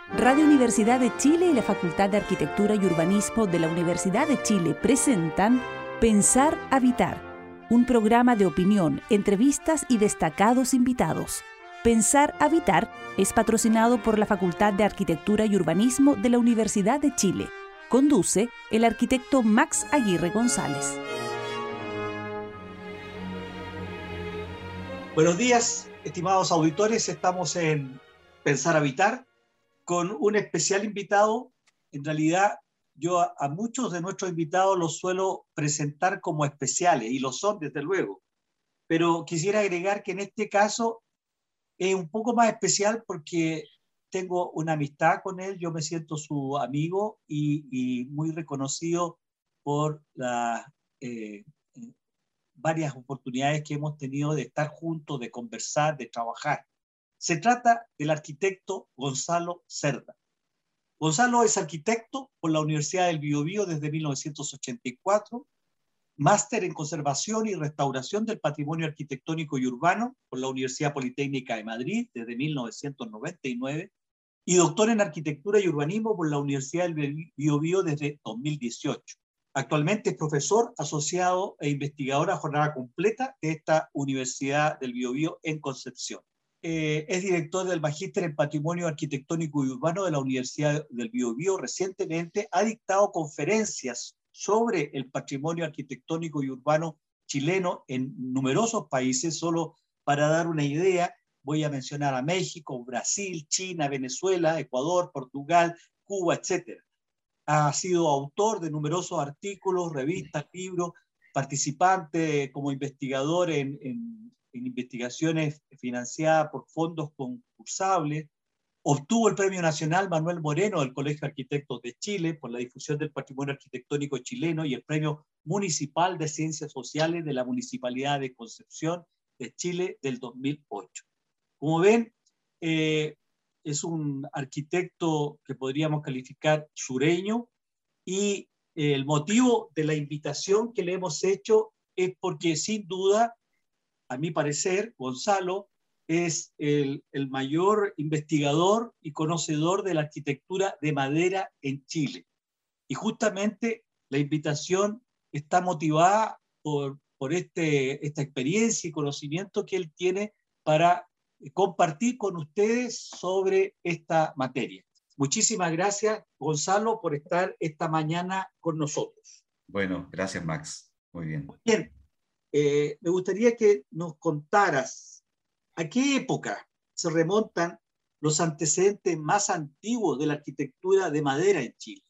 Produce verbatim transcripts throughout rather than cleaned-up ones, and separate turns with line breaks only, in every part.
Radio Universidad de Chile y la Facultad de Arquitectura y Urbanismo de la Universidad de Chile presentan Pensar Habitar, un programa de opinión, entrevistas y destacados invitados. Pensar Habitar es patrocinado por la Facultad de Arquitectura y Urbanismo de la Universidad de Chile. Conduce el arquitecto Max Aguirre González.
Buenos días, estimados auditores. Estamos en Pensar Habitar con un especial invitado. En realidad, yo a, a muchos de nuestros invitados los suelo presentar como especiales, y lo son, desde luego. Pero quisiera agregar que en este caso es un poco más especial porque tengo una amistad con él, yo me siento su amigo y, y muy reconocido por las eh, eh, varias oportunidades que hemos tenido de estar juntos, de conversar, de trabajar. Se trata del arquitecto Gonzalo Cerda. Gonzalo es arquitecto por la Universidad del Biobío desde mil novecientos ochenta y cuatro, máster en conservación y restauración del patrimonio arquitectónico y urbano por la Universidad Politécnica de Madrid desde mil novecientos noventa y nueve y doctor en arquitectura y urbanismo por la Universidad del Biobío desde dos mil dieciocho. Actualmente es profesor asociado e investigador a jornada completa de esta Universidad del Biobío en Concepción. Eh, es director del Magíster en Patrimonio Arquitectónico y Urbano de la Universidad del Biobío. Recientemente ha dictado conferencias sobre el patrimonio arquitectónico y urbano chileno en numerosos países. Solo para dar una idea, voy a mencionar a México, Brasil, China, Venezuela, Ecuador, Portugal, Cuba, etcétera. Ha sido autor de numerosos artículos, revistas, libros, participante como investigador en, en, en investigaciones financiadas por fondos concursables. Obtuvo el Premio Nacional Manuel Moreno del Colegio de Arquitectos de Chile por la difusión del patrimonio arquitectónico chileno y el Premio Municipal de Ciencias Sociales de la Municipalidad de Concepción de Chile del dos mil ocho. Como ven, eh, es un arquitecto que podríamos calificar sureño y eh, el motivo de la invitación que le hemos hecho es porque sin duda, a mi parecer, Gonzalo es el, el mayor investigador y conocedor de la arquitectura de madera en Chile. Y justamente la invitación está motivada por, por este, esta experiencia y conocimiento que él tiene para compartir con ustedes sobre esta materia. Muchísimas gracias, Gonzalo, por estar esta mañana con nosotros.
Bueno, gracias, Max. Muy bien.
Muy bien. Eh, me gustaría que nos contaras a qué época se remontan los antecedentes más antiguos de la arquitectura de madera en Chile.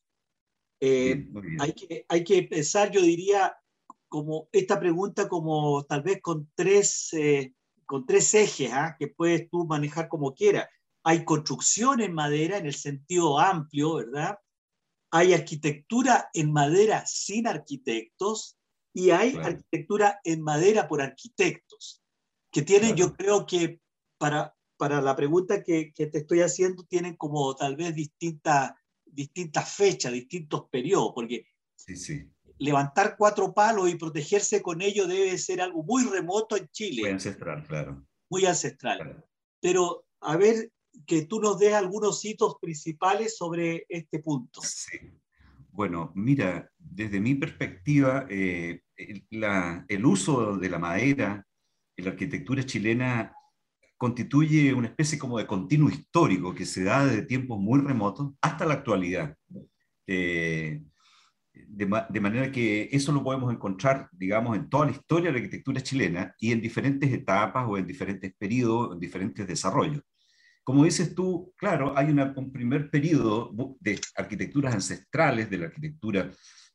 Eh,
bien, muy bien.
Hay que, hay que pensar, yo diría, como esta pregunta como tal vez con tres, eh, con tres ejes ¿eh? que puedes tú manejar como quieras. Hay construcción en madera en el sentido amplio, ¿verdad? Hay arquitectura en madera sin arquitectos y hay
Claro.
arquitectura en madera por arquitectos, que tienen,
Claro.
yo creo que para, para la pregunta que, que te estoy haciendo, tienen como tal vez distintas distintas fechas, distintos periodos, porque
Sí, sí.
levantar cuatro palos y protegerse con ellos debe ser algo muy remoto en Chile.
Muy ancestral, claro.
Muy ancestral.
Claro.
Pero a ver, que tú nos des algunos hitos principales sobre este punto.
Sí. Bueno, mira, desde mi perspectiva, eh, el, la, el uso de la madera en la arquitectura chilena constituye una especie como de continuo histórico que se da desde tiempos muy remotos hasta la actualidad. Eh, de, ma de manera que eso lo podemos encontrar, digamos, en toda la historia de la arquitectura chilena y en diferentes etapas o en diferentes periodos, en diferentes desarrollos. Como dices tú, claro, hay una, un primer periodo de arquitecturas ancestrales, de la arquitectura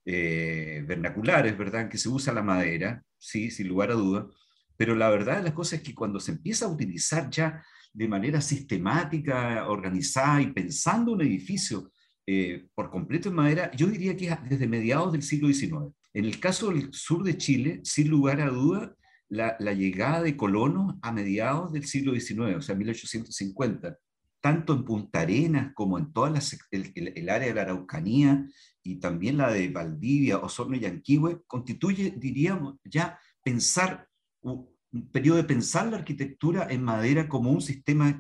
eh, vernaculares, ¿verdad?, en que se usa la madera, sí, sin lugar a dudas, pero la verdad de las cosas es que cuando se empieza a utilizar ya de manera sistemática, organizada y pensando un edificio eh, por completo en madera, yo diría que es desde mediados del siglo diecinueve. En el caso del sur de Chile, sin lugar a dudas, La, la llegada de colonos a mediados del siglo diecinueve, o sea, mil ochocientos cincuenta, tanto en Punta Arenas como en toda la, el, el, el área de la Araucanía y también la de Valdivia, Osorno y Yanquihue, constituye, diríamos, ya pensar un, un periodo de pensar la arquitectura en madera como un sistema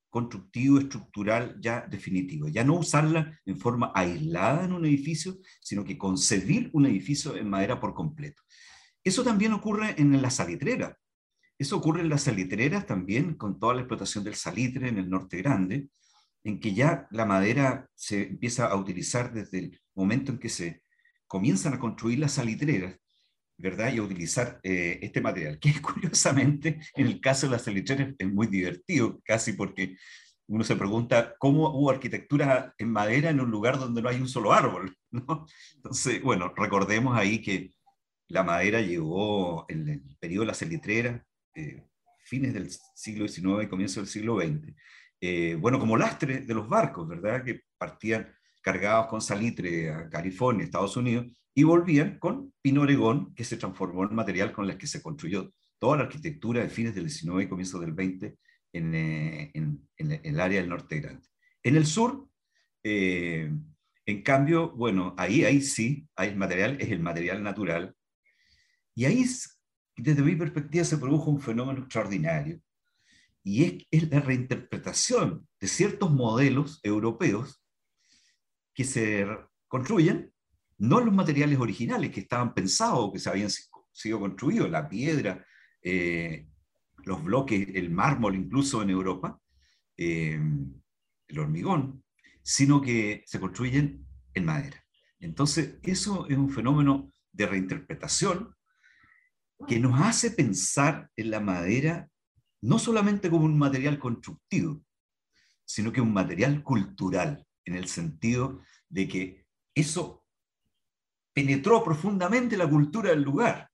constructivo, estructural ya definitivo. Ya no usarla en forma aislada en un edificio, sino que concebir un edificio en madera por completo. Eso también ocurre en la salitrera. Eso ocurre en las salitreras también, con toda la explotación del salitre en el Norte Grande, en que ya la madera se empieza a utilizar desde el momento en que se comienzan a construir las salitreras, ¿verdad? Y a utilizar eh, este material, que curiosamente en el caso de las salitreras es muy divertido, casi porque uno se pregunta cómo hubo arquitectura en madera en un lugar donde no hay un solo árbol, ¿no? Entonces, bueno, recordemos ahí que la madera llegó en el periodo de la salitrera, eh, fines del siglo diecinueve y comienzo del siglo veinte. Eh, bueno, como lastre de los barcos, ¿verdad? Que partían cargados con salitre a California, Estados Unidos, y volvían con pino oregón, que se transformó en material con el que se construyó toda la arquitectura de fines del diecinueve y comienzos del veinte en, eh, en, en, en el área del Norte Grande. En el sur, eh, en cambio, bueno, ahí, ahí sí, hay material, es el material natural, y ahí, desde mi perspectiva, se produjo un fenómeno extraordinario, y es, es la reinterpretación de ciertos modelos europeos que se construyen, no los materiales originales que estaban pensados o que se habían sido construidos, la piedra, eh, los bloques, el mármol incluso en Europa, eh, el hormigón, sino que se construyen en madera. Entonces, eso es un fenómeno de reinterpretación que nos hace pensar en la madera no solamente como un material constructivo, sino que un material cultural, en el sentido de que eso penetró profundamente la cultura del lugar.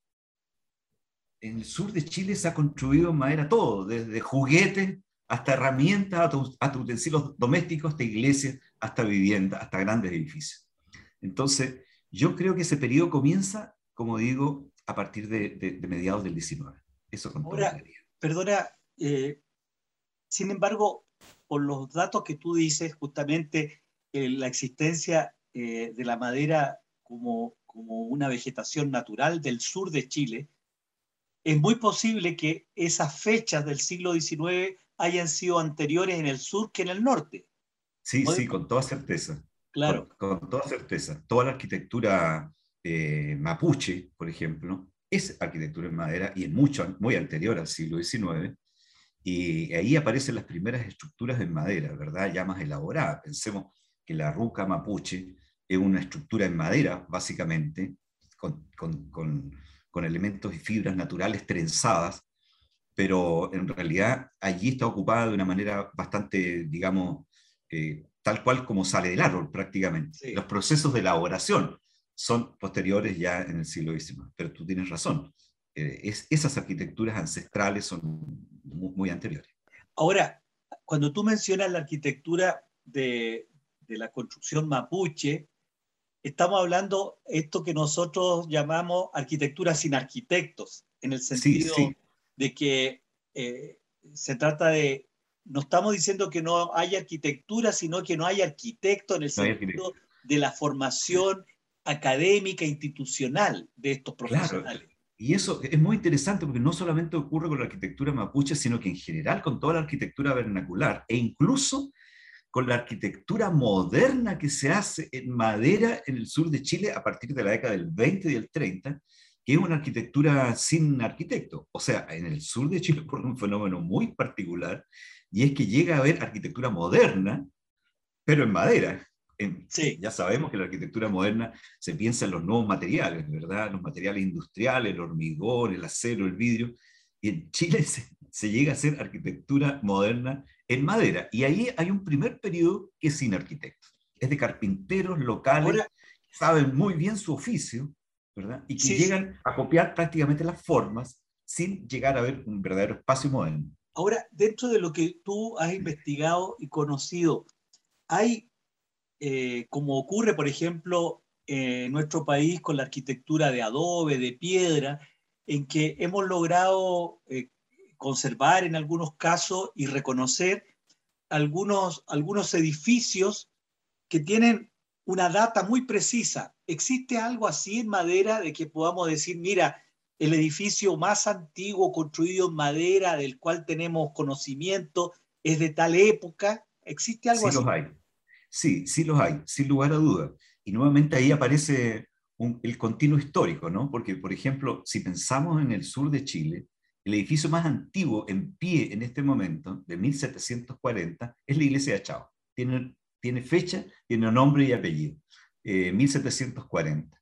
En el sur de Chile se ha construido en madera todo, desde juguetes hasta herramientas, hasta utensilios domésticos, hasta iglesias, hasta viviendas, hasta grandes edificios. Entonces, yo creo que ese periodo comienza, como digo, a partir de, de, de mediados del diecinueve. Eso con toda claridad.
Perdona, eh, sin embargo, por los datos que tú dices, justamente eh, la existencia eh, de la madera como, como una vegetación natural del sur de Chile, es muy posible que esas fechas del siglo diecinueve hayan sido anteriores en el sur que en el norte.
Sí, sí, con toda certeza.
Claro.
Con, con toda certeza. Toda la arquitectura eh, mapuche, por ejemplo, es arquitectura en madera y es mucho, muy anterior al siglo diecinueve. Y ahí aparecen las primeras estructuras en madera, ¿verdad? Ya más elaboradas. Pensemos que la ruca mapuche es una estructura en madera, básicamente, con, con, con, con elementos y fibras naturales trenzadas, pero en realidad allí está ocupada de una manera bastante, digamos, eh, tal cual como sale del árbol prácticamente. Sí. Los procesos de elaboración son posteriores ya en el siglo diecinueve, pero tú tienes razón. Eh, es, esas arquitecturas ancestrales son muy, muy anteriores.
Ahora, cuando tú mencionas la arquitectura de, de la construcción mapuche, estamos hablando esto que nosotros llamamos arquitectura sin arquitectos, en el sentido sí, sí. de que eh, se trata de, no estamos diciendo que no hay arquitectura, sino que no hay arquitecto en el no sentido de la formación académica, institucional de estos profesionales.
Claro. Y eso es muy interesante porque no solamente ocurre con la arquitectura mapuche, sino que en general con toda la arquitectura vernacular e incluso con la arquitectura moderna que se hace en madera en el sur de Chile a partir de la década del veinte y del treinta, que es una arquitectura sin arquitecto. O sea, en el sur de Chile ocurre un fenómeno muy particular y es que llega a haber arquitectura moderna, pero en madera. En, sí. Ya sabemos que la arquitectura moderna se piensa en los nuevos materiales, ¿verdad? Los materiales industriales, el hormigón, el acero, el vidrio. Y en Chile se, se llega a hacer arquitectura moderna en madera. Y ahí hay un primer periodo que es sin arquitectos. Es de carpinteros locales, Ahora, que saben muy bien su oficio, ¿verdad? Y que sí, llegan sí. a copiar prácticamente las formas sin llegar a ver un verdadero espacio moderno.
Ahora, dentro de lo que tú has investigado y conocido, hay Eh, como ocurre, por ejemplo, eh, en nuestro país con la arquitectura de adobe, de piedra, en que hemos logrado eh, conservar en algunos casos y reconocer algunos, algunos edificios que tienen una data muy precisa. ¿Existe algo así en madera de que podamos decir, mira, el edificio más antiguo construido en madera del cual tenemos conocimiento es de tal época? ¿Existe algo
Sí los
así?
hay. Sí, sí los hay, sin lugar a dudas. Y nuevamente ahí aparece un- el continuo histórico, ¿no? Porque, por ejemplo, si pensamos en el sur de Chile, el edificio más antiguo en pie en este momento, de mil setecientos cuarenta, es la iglesia de Achao. Tiene, tiene fecha, tiene nombre y apellido. eh, mil setecientos cuarenta.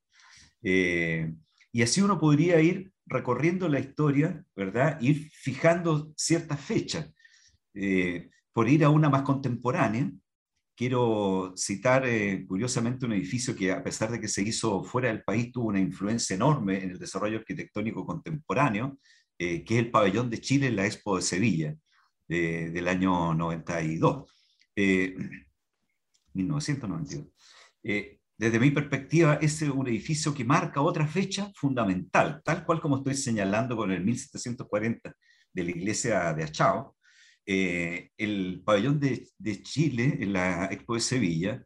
Eh, y así uno podría ir recorriendo la historia, ¿verdad? Ir fijando ciertas fechas. Eh, por ir a una más contemporánea, quiero citar eh, curiosamente un edificio que, a pesar de que se hizo fuera del país, tuvo una influencia enorme en el desarrollo arquitectónico contemporáneo, eh, que es el Pabellón de Chile en la Expo de Sevilla, eh, del año noventa y dos, eh, mil novecientos noventa y dos. Eh, desde mi perspectiva, es un edificio que marca otra fecha fundamental, tal cual como estoy señalando con el mil setecientos cuarenta de la iglesia de Achao. Eh, el pabellón de, de Chile en la Expo de Sevilla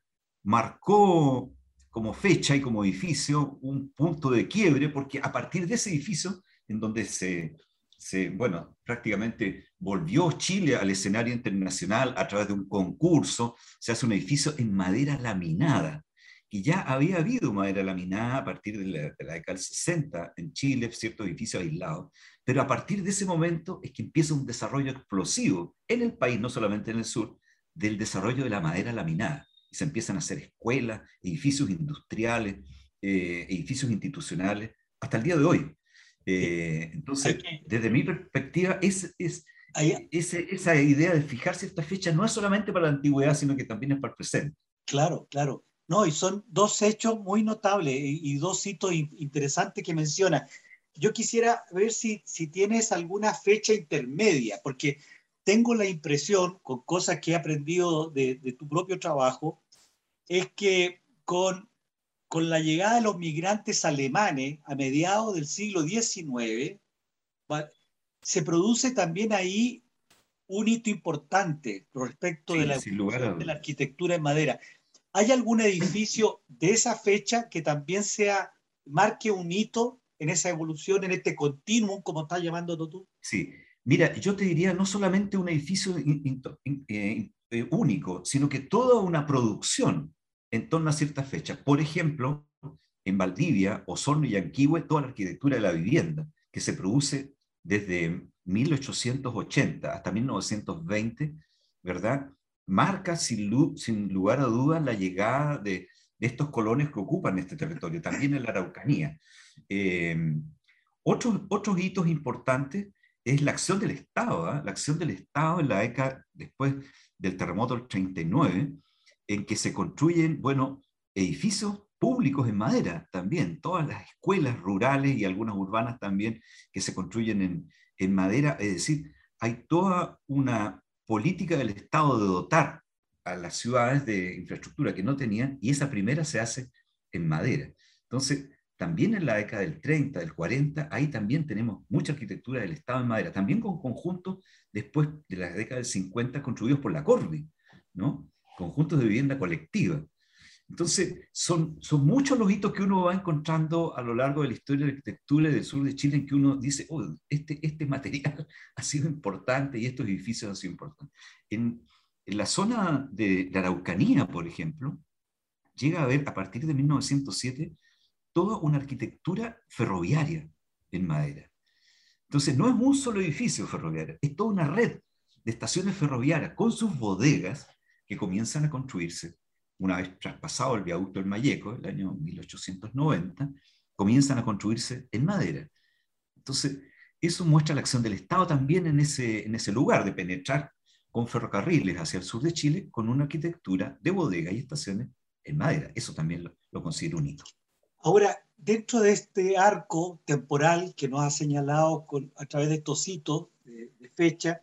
marcó como fecha y como edificio un punto de quiebre, porque a partir de ese edificio, en donde se, se, bueno, prácticamente volvió Chile al escenario internacional a través de un concurso, se hace un edificio en madera laminada, que ya había habido madera laminada a partir de la, de la década del sesenta en Chile, ciertos edificios aislados, pero a partir de ese momento es que empieza un desarrollo explosivo en el país, no solamente en el sur, del desarrollo de la madera laminada. Y se empiezan a hacer escuelas, edificios industriales, eh, edificios institucionales, hasta el día de hoy.
Sí.
Eh,
Hay
entonces,
que,
desde mi perspectiva, es, es,
hay,
ese, esa idea de fijar ciertas fechas no es solamente para la antigüedad, sino que también es para el presente.
claro, claro. No, y son dos hechos muy notables y, y dos hitos in- interesantes que menciona. Yo quisiera ver si, si tienes alguna fecha intermedia, porque tengo la impresión, con cosas que he aprendido de, de tu propio trabajo, es que con, con la llegada de los migrantes alemanes a mediados del siglo diecinueve, va- se produce también ahí un hito importante respecto de la
Sí, sin lugar a
evolución de la
dudas.
arquitectura en madera. ¿Hay algún edificio de esa fecha que también sea, marque un hito en esa evolución, en este continuum, como estás llamándolo tú?
Sí, mira, yo te diría no solamente un edificio in- in- in- eh, eh, único, sino que toda una producción en torno a ciertas fechas. Por ejemplo, en Valdivia, Osorno y Yanquihue, toda la arquitectura de la vivienda, que se produce desde mil ochocientos ochenta hasta mil novecientos veinte, ¿verdad? Marca sin, lu- sin lugar a dudas la llegada de, de estos colonos que ocupan este territorio, también en la Araucanía. Eh, otros, otros hitos importantes es la acción del Estado, ¿eh? La acción del Estado en la década después del terremoto del treinta y nueve, en que se construyen, bueno, edificios públicos en madera también, todas las escuelas rurales y algunas urbanas también que se construyen en, en madera, es decir, hay toda una política del Estado de dotar a las ciudades de infraestructura que no tenían, y esa primera se hace en madera. Entonces, también en la década del treinta, del cuarenta, ahí también tenemos mucha arquitectura del Estado en madera, también con conjuntos después de la década del cincuenta construidos por la Corvi, ¿no? Conjuntos de vivienda colectiva. Entonces, son, son muchos los hitos que uno va encontrando a lo largo de la historia de la arquitectura del sur de Chile en que uno dice, oh, este, este material ha sido importante y estos edificios han sido importantes. En, en la zona de la Araucanía, por ejemplo, llega a haber a partir de mil novecientos siete toda una arquitectura ferroviaria en madera. Entonces, no es un solo edificio ferroviario, es toda una red de estaciones ferroviarias con sus bodegas que comienzan a construirse una vez traspasado el viaducto del Mayeco, el año mil ochocientos noventa, comienzan a construirse en madera. Entonces, eso muestra la acción del Estado también en ese, en ese lugar de penetrar con ferrocarriles hacia el sur de Chile con una arquitectura de bodega y estaciones en madera. Eso también lo, lo considero un hito.
Ahora, dentro de este arco temporal que nos ha señalado con, a través de estos hitos de, de fecha,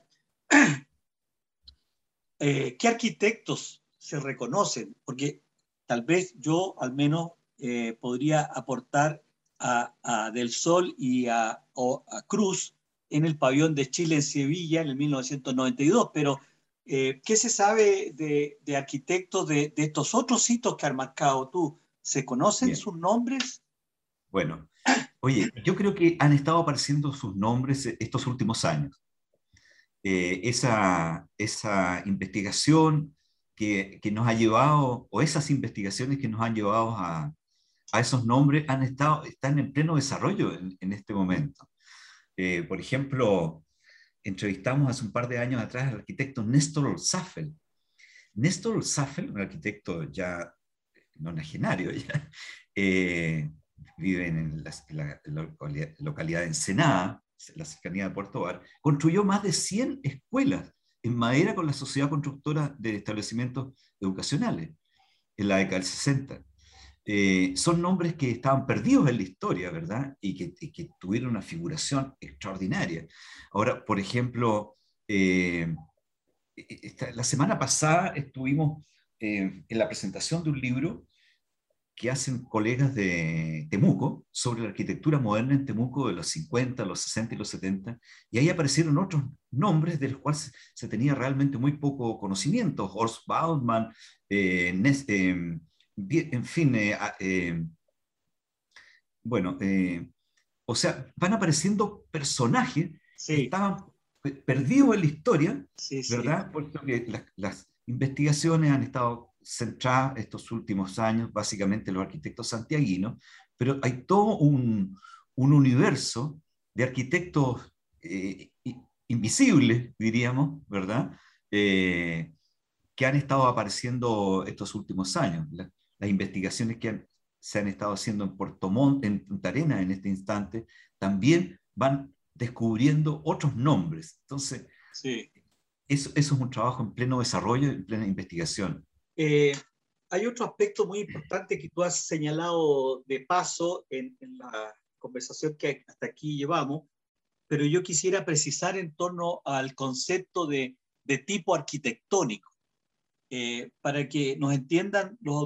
eh, ¿qué arquitectos se reconocen? Porque tal vez yo al menos eh, podría aportar a, a Del Sol y a, o a Cruz en el pabellón de Chile en Sevilla en el mil novecientos noventa y dos, pero eh, ¿qué se sabe de, de arquitectos de, de estos otros hitos que has marcado tú? ¿Se conocen
Bien,
sus nombres?
bueno, oye, yo creo que han estado apareciendo sus nombres estos últimos años. eh, esa, esa investigación que, que nos ha llevado, o esas investigaciones que nos han llevado a, a esos nombres, han estado, están en pleno desarrollo en, en este momento. Eh, por ejemplo, entrevistamos hace un par de años atrás al arquitecto Néstor Olzáfel. Néstor Olzáfel, un arquitecto ya nonagenario, ya, eh, vive en la, la, la localidad de Ensenada, la cercanía de Puerto Bar, construyó más de cien escuelas en madera con la Sociedad Constructora de Establecimientos Educacionales en la década del sesenta. Eh, son nombres que estaban perdidos en la historia, ¿verdad? Y que, y que tuvieron una figuración extraordinaria. Ahora, por ejemplo, eh, esta, la semana pasada estuvimos eh, en la presentación de un libro que hacen colegas de Temuco sobre la arquitectura moderna en Temuco de los cincuenta, los sesenta y los setenta, y ahí aparecieron otros nombres de los cuales se, se tenía realmente muy poco conocimiento. Horst Baumann, eh, Nes, eh, en fin, eh, eh, bueno, eh, o sea, van apareciendo personajes
Sí.
que estaban perdidos en la historia,
Sí, sí.
¿verdad? Porque las, las investigaciones han estado centradas estos últimos años, básicamente los arquitectos santiaguinos, pero hay todo un, un universo de arquitectos eh, invisibles, diríamos, ¿verdad? Eh, que han estado apareciendo estos últimos años. La, las investigaciones que han, se han estado haciendo en Puerto Montt, en Punta Arenas en este instante, también van descubriendo otros nombres. Entonces,
sí.
eso, eso es un trabajo en pleno desarrollo, en plena investigación.
Eh, hay otro aspecto muy importante que tú has señalado de paso en, en la conversación que hasta aquí llevamos, pero yo quisiera precisar en torno al concepto de, de tipo arquitectónico, eh, para que nos entiendan los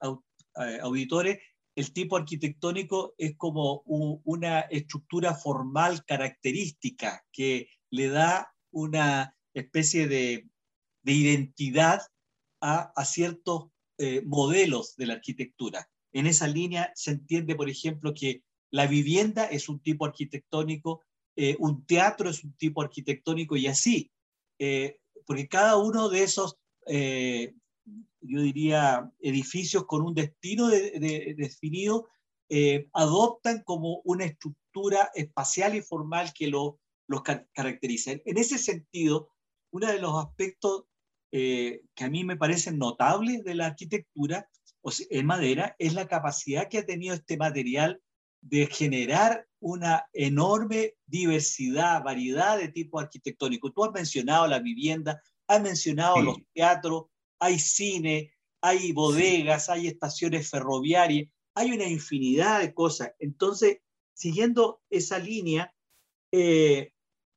auditores. El tipo arquitectónico es como un, una estructura formal característica que le da una especie de, de identidad a, a ciertos eh, modelos de la arquitectura. En esa línea se entiende, por ejemplo, que la vivienda es un tipo arquitectónico, eh, un teatro es un tipo arquitectónico y así, eh, porque cada uno de esos, eh, yo diría, edificios con un destino de, de, de definido, eh, adoptan como una estructura espacial y formal que lo, los car caracteriza. En ese sentido, uno de los aspectos eh, que a mí me parecen notables de la arquitectura o sea, en madera es la capacidad que ha tenido este material de generar una enorme diversidad, variedad de tipos arquitectónicos. Tú has mencionado la vivienda, has mencionado sí. los teatros, hay cine, hay bodegas, sí. hay estaciones ferroviarias, hay una infinidad de cosas. Entonces, siguiendo esa línea, eh,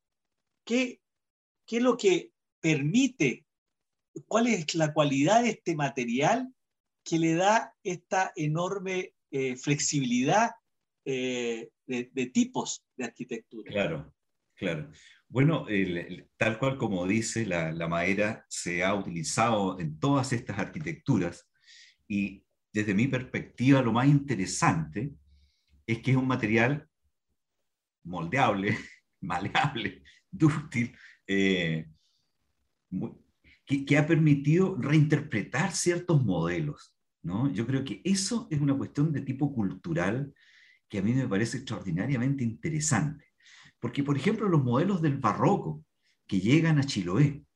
¿qué, ¿qué es lo que permite, cuál es la cualidad de este material que le da esta enorme eh, flexibilidad eh, de, de tipos de arquitectura?
Claro, claro. Bueno, el, el, tal cual como dice, la, la madera se ha utilizado en todas estas arquitecturas y desde mi perspectiva lo más interesante es que es un material moldeable, maleable, dúctil, eh, muy, que, que ha permitido reinterpretar ciertos modelos, ¿no? Yo creo que eso es una cuestión de tipo cultural que a mí me parece extraordinariamente interesante. Porque, por ejemplo, los modelos del barroco que llegan a Chiloé,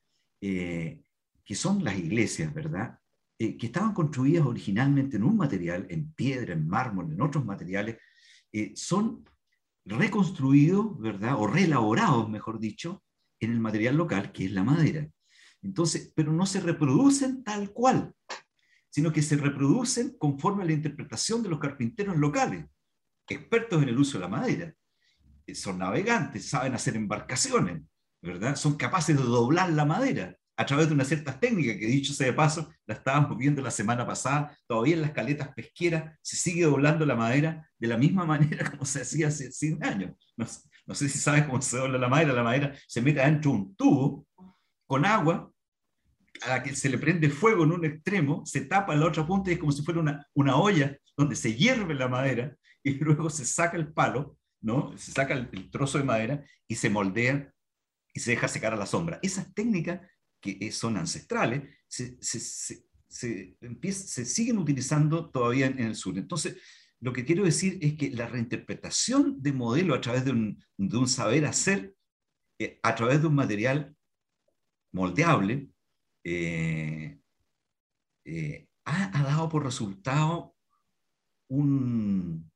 eh, que son las iglesias, ¿verdad? Eh, que estaban construidas originalmente en un material, en piedra, en mármol, en otros materiales, eh, son reconstruidos, ¿verdad? O reelaborados, mejor dicho, en el material local, que es la madera. Entonces, pero no se reproducen tal cual, sino que se reproducen conforme a la interpretación de los carpinteros locales, expertos en el uso de la madera. Son navegantes, saben hacer embarcaciones, ¿verdad? Son capaces de doblar la madera a través de unas ciertas técnicas que, dicho sea de paso, la estábamos viendo la semana pasada. Todavía en las caletas pesqueras se sigue doblando la madera de la misma manera como se hacía hace cien años. No, no sé si sabes cómo se dobla la madera. La madera se mete adentro de un tubo con agua a la que se le prende fuego en un extremo, se tapa en la otra punta y es como si fuera una, una olla donde se hierve la madera y luego se saca el palo, ¿no? Se saca el, el trozo de madera y se moldea y se deja secar a la sombra. Esas técnicas que son ancestrales se, se, se, se, empieza, se siguen utilizando todavía en, en el sur. Entonces, lo que quiero decir es que la reinterpretación de modelo a través de un, de un saber hacer, eh, a través de un material moldeable, eh, eh, ha, ha dado por resultado un,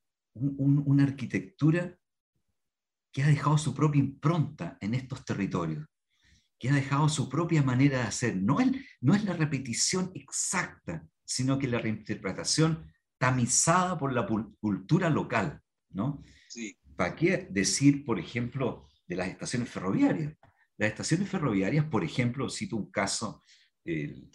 un, una arquitectura que ha dejado su propia impronta en estos territorios, que ha dejado su propia manera de hacer. No es, no es la repetición exacta, sino que la reinterpretación tamizada por la cultura local, ¿no?
Sí.
¿Para qué decir, por ejemplo, de las estaciones ferroviarias? Las estaciones ferroviarias, por ejemplo, cito un caso, el,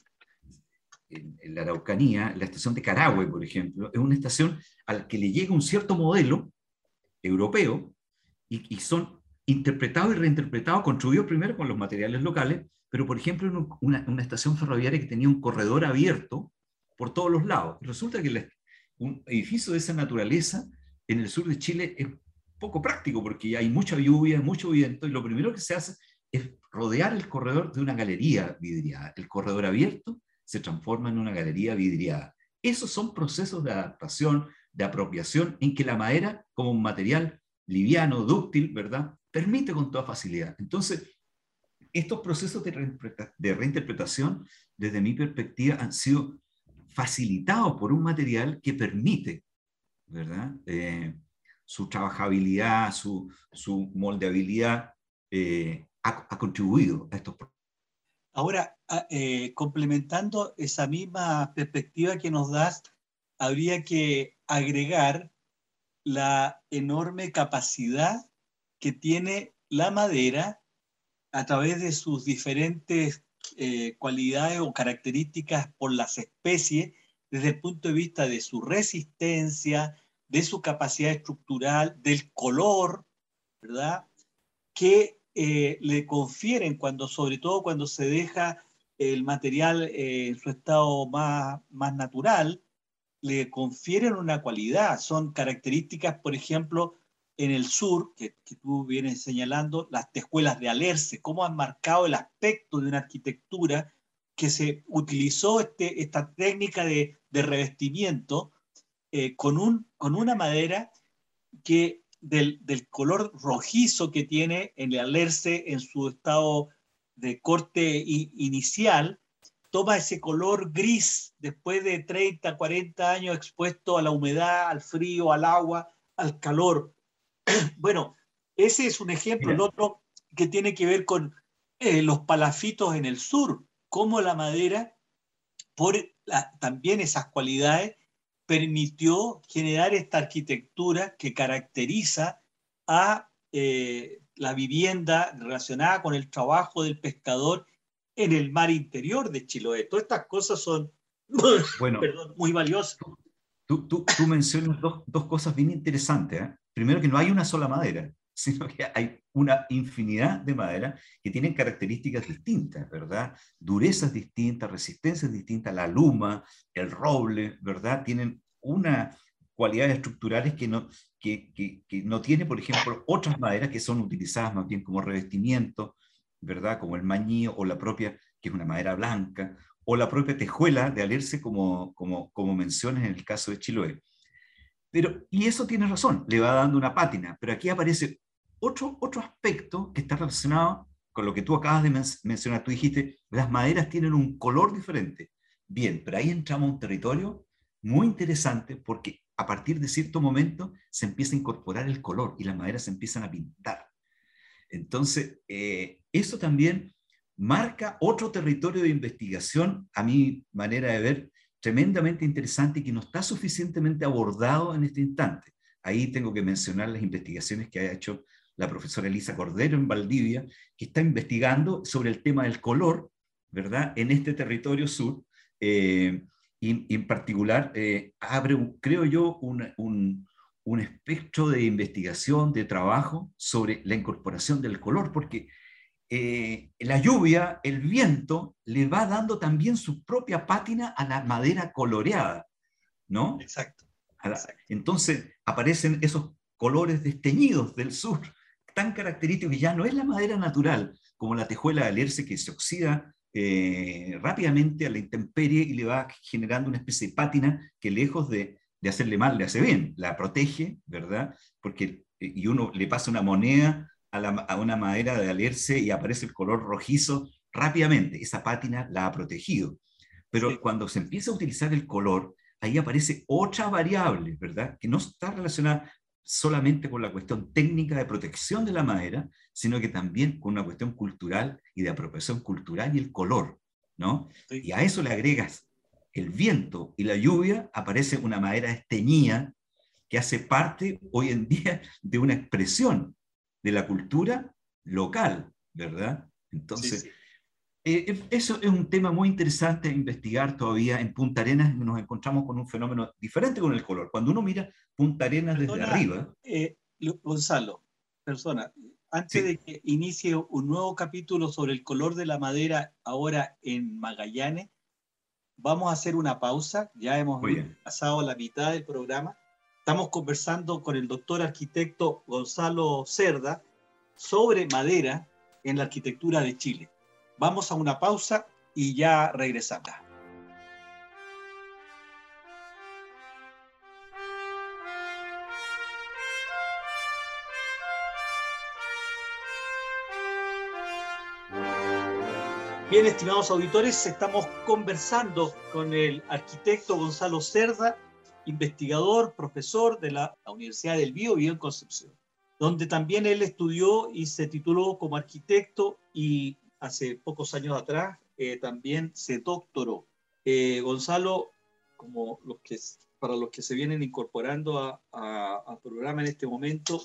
en, en la Araucanía, la estación de Carahue, por ejemplo, es una estación a la que le llega un cierto modelo europeo y, y son interpretados y reinterpretados, construidos primero con los materiales locales, pero por ejemplo en una, una estación ferroviaria que tenía un corredor abierto por todos los lados. Resulta que la, un edificio de esa naturaleza en el sur de Chile es poco práctico porque hay mucha lluvia, mucho viento, y lo primero que se hace es rodear el corredor de una galería vidriada. El corredor abierto se transforma en una galería vidriada. Esos son procesos de adaptación, de apropiación, en que la madera, como un material liviano, dúctil, ¿verdad?, permite con toda facilidad. Entonces, estos procesos de, reinterpreta de reinterpretación, desde mi perspectiva, han sido facilitados por un material que permite, ¿verdad?, eh, su trabajabilidad, su, su moldeabilidad, eh, ha, ha contribuido a estos procesos.
Ahora, eh, complementando esa misma perspectiva que nos das, habría que agregar la enorme capacidad que tiene la madera a través de sus diferentes eh, cualidades o características por las especies, desde el punto de vista de su resistencia, de su capacidad estructural, del color, ¿verdad?, que eh, le confieren, cuando, sobre todo cuando se deja el material eh, en su estado más, más natural, le confieren una cualidad. Son características, por ejemplo, en el sur, que, que tú vienes señalando, las tejuelas de Alerce, cómo han marcado el aspecto de una arquitectura que se utilizó este, esta técnica de, de revestimiento eh, con, un, con una madera que del, del color rojizo que tiene en el Alerce en su estado de corte i, inicial, toma ese color gris después de treinta, cuarenta años expuesto a la humedad, al frío, al agua, al calor. Bueno, ese es un ejemplo. El otro que tiene que ver con eh, los palafitos en el sur, cómo la madera, por la, también esas cualidades, permitió generar esta arquitectura que caracteriza a eh, la vivienda relacionada con el trabajo del pescador en el mar interior de Chiloé. Todas estas cosas son
bueno,
perdón, muy valiosas.
Tú, tú, tú mencionas dos, dos cosas bien interesantes, ¿eh? Primero, que no hay una sola madera, sino que hay una infinidad de maderas que tienen características distintas, ¿verdad? Durezas distintas, resistencias distintas, la luma, el roble, ¿verdad? Tienen unas cualidades estructurales que no, que, que, que no tiene, por ejemplo, otras maderas que son utilizadas más bien como revestimiento, ¿verdad? Como el mañío o la propia, que es una madera blanca, o la propia tejuela de Alerce, como, como, como mencionas en el caso de Chiloé. Pero, y eso tiene razón, le va dando una pátina, pero aquí aparece otro, otro aspecto que está relacionado con lo que tú acabas de men mencionar. Tú dijiste, las maderas tienen un color diferente. Bien, pero ahí entramos a un territorio muy interesante porque a partir de cierto momento se empieza a incorporar el color y las maderas se empiezan a pintar. Entonces, eh, eso también marca otro territorio de investigación, a mi manera de ver, tremendamente interesante y que no está suficientemente abordado en este instante. Ahí tengo que mencionar las investigaciones que ha hecho la profesora Elisa Cordero en Valdivia, que está investigando sobre el tema del color, ¿verdad?, en este territorio sur, eh, y, y en particular eh, abre, un, creo yo, un, un, un espectro de investigación, de trabajo sobre la incorporación del color, porque Eh, la lluvia, el viento, le va dando también su propia pátina a la madera coloreada, ¿no?
Exacto.
La,
exacto.
entonces aparecen esos colores desteñidos del sur, tan característico que ya no es la madera natural, como la tejuela de alerce que se oxida eh, rápidamente a la intemperie y le va generando una especie de pátina que lejos de, de hacerle mal, le hace bien, la protege, ¿verdad? Porque, y uno le pasa una moneda a, la, a una madera de alerce y aparece el color rojizo rápidamente, esa pátina la ha protegido. Pero
Sí.
cuando se empieza a utilizar el color, ahí aparece otra variable, ¿verdad? Que no está relacionada solamente con la cuestión técnica de protección de la madera, sino que también con una cuestión cultural y de apropiación cultural y el color, ¿no?
Sí.
Y a eso le agregas el viento y la lluvia, aparece una madera esteñida que hace parte hoy en día de una expresión de la cultura local, ¿verdad?
Sí,
Entonces,
sí.
eh, eso es un tema muy interesante a investigar todavía. En Punta Arenas nos encontramos con un fenómeno diferente con el color. Cuando uno mira Punta Arenas desde
Perdona,
arriba,
eh, Gonzalo, persona, antes
sí,
de que inicie un nuevo capítulo sobre el color de la madera ahora en Magallanes, vamos a hacer una pausa. Ya hemos
muy bien.
pasado la mitad del programa. Estamos conversando con el doctor arquitecto Gonzalo Cerda sobre madera en la arquitectura de Chile. Vamos a una pausa y ya regresamos. Bien, estimados auditores, estamos conversando con el arquitecto Gonzalo Cerda, investigador, profesor de la Universidad del Biobío en Concepción, donde también él estudió y se tituló como arquitecto y hace pocos años atrás eh, también se doctoró. Eh, Gonzalo, como los que, para los que se vienen incorporando a, a, al programa en este momento,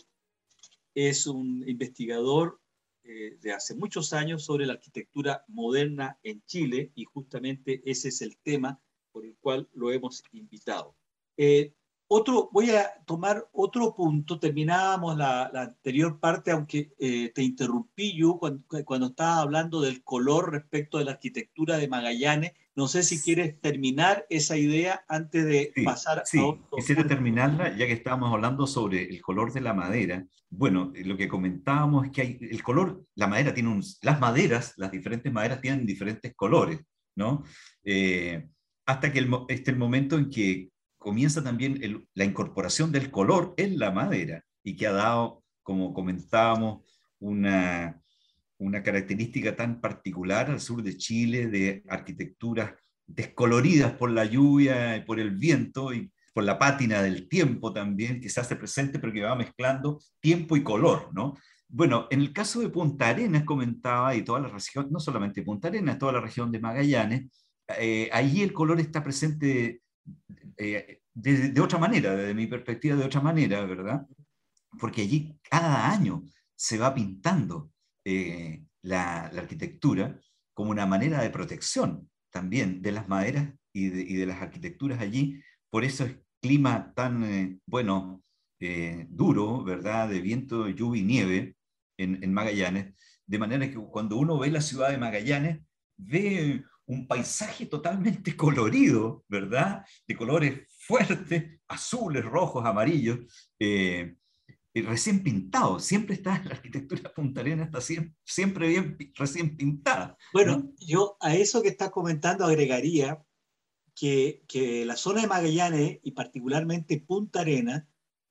es un investigador eh, de hace muchos años sobre la arquitectura moderna en Chile y justamente ese es el tema por el cual lo hemos invitado. Eh, otro, voy a tomar otro punto. Terminábamos la, la anterior parte, aunque eh, te interrumpí yo cuando, cuando estaba hablando del color respecto de la arquitectura de Magallanes. No sé si quieres terminar esa idea antes de
Sí,
pasar a
sí,
otro
quisiera
punto.
terminarla, ya que estábamos hablando sobre el color de la madera. Bueno, eh, lo que comentábamos es que hay, el color, la madera tiene un, las maderas, las diferentes maderas tienen diferentes colores, ¿no? Eh, hasta que el, este el momento en que comienza también el, la incorporación del color en la madera y que ha dado, como comentábamos, una, una característica tan particular al sur de Chile de arquitecturas descoloridas por la lluvia y por el viento y por la pátina del tiempo también, que se hace presente, pero que va mezclando tiempo y color, ¿no? Bueno, en el caso de Punta Arenas, comentaba, y toda la región, no solamente Punta Arenas, toda la región de Magallanes, eh, allí el color está presente eh, de, de otra manera, desde mi perspectiva, de otra manera, ¿verdad? Porque allí cada año se va pintando eh, la, la, arquitectura como una manera de protección también de las maderas y de, y de las arquitecturas allí, por eso es clima tan, eh, bueno, eh, duro, ¿verdad? De viento, lluvia y nieve en, en Magallanes, de manera que cuando uno ve la ciudad de Magallanes, ve un paisaje totalmente colorido, ¿verdad? De colores fuertes, azules, rojos, amarillos, eh, recién pintado, siempre está, la arquitectura Punta Arenas está siempre, siempre bien recién pintada,
Bueno,
¿no?
yo a eso que estás comentando agregaría que, que la zona de Magallanes y particularmente Punta Arenas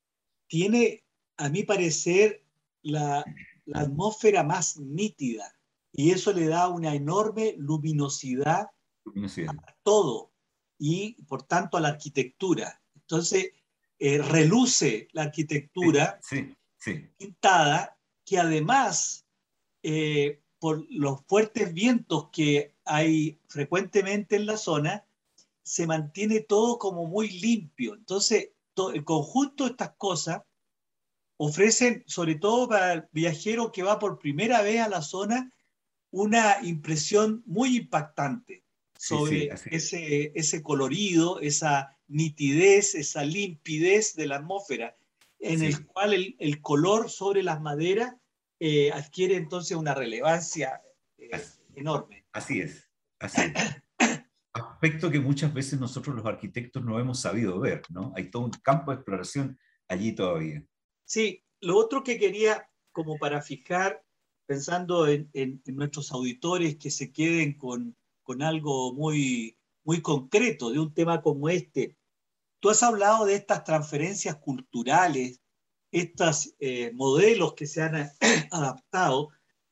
tiene, a mi parecer, la, la atmósfera más nítida y eso le da una enorme luminosidad
Luminosidad.
a todo y por tanto a la arquitectura. Entonces, eh, reluce la
Sí,
arquitectura
sí, sí.
pintada que además, eh, por los fuertes vientos que hay frecuentemente en la zona, se mantiene todo como muy limpio. Entonces, to, el conjunto de estas cosas ofrecen, sobre todo para el viajero que va por primera vez a la zona, una impresión muy impactante
Sí, sí,
sobre
así es.
ese, ese colorido, esa nitidez, esa limpidez de la atmósfera, en el
Sí,
cual el, el color sobre las maderas eh, adquiere entonces una relevancia eh,
así,
enorme.
así es, así es. Aspecto que muchas veces nosotros los arquitectos no hemos sabido ver, ¿no? Hay todo un campo de exploración allí todavía.
Sí, lo otro que quería como para fijar, pensando en, en, en nuestros auditores que se queden con, con algo muy, muy concreto de un tema como este. Tú has hablado de estas transferencias culturales, estos eh, modelos que se han adaptado,